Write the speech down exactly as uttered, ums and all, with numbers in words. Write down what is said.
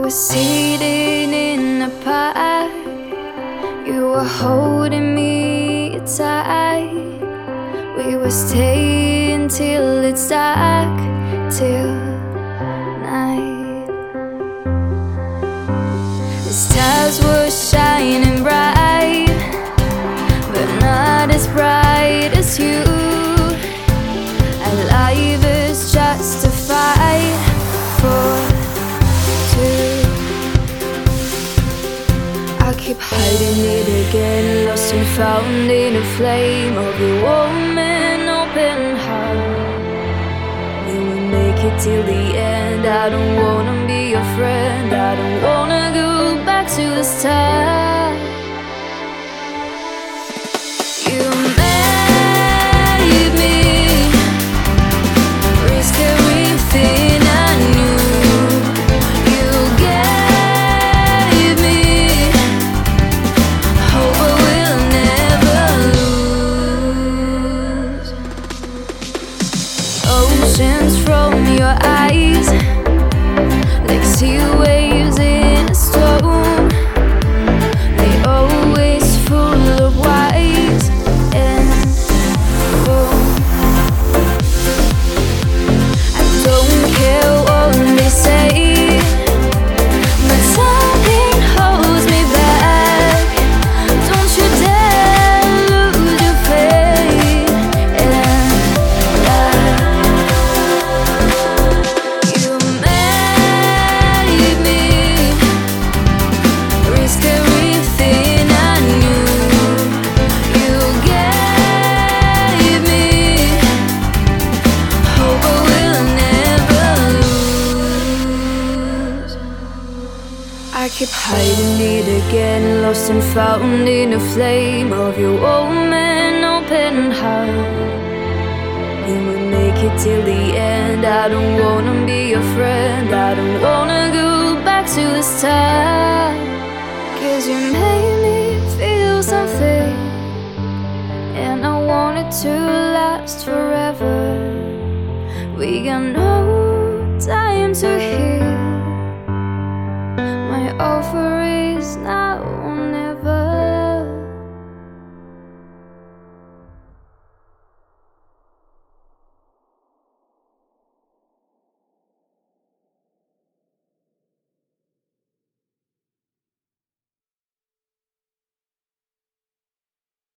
were sitting in a park. You were holding me tight. We were staying till it's dark, till night. The stars were shining bright, but not as bright as you. Our life is just a fight for two. I keep hiding it again, lost and found in a flame of your warm and open heart. We will make it till the end. I don't wanna be your friend, I don't wanna go back to the start. You made me risk everything I knew. You gave me hope I will never lose. Oceans from your eyes, like sea waves in a storm. They always full of wise and wrong. I don't care what they say, but something holds me back. Don't you dare lose your faith and laugh. You made me risk everything I knew. You gave me hope I will never lose. I keep hiding it again, lost and found in a flame of your warm and open heart. We will make it till the end. I don't wanna be your friend, I don't wanna go back to the start. Cause you made me feel something, and I want it to last forever. We got no time to heal. My offer is not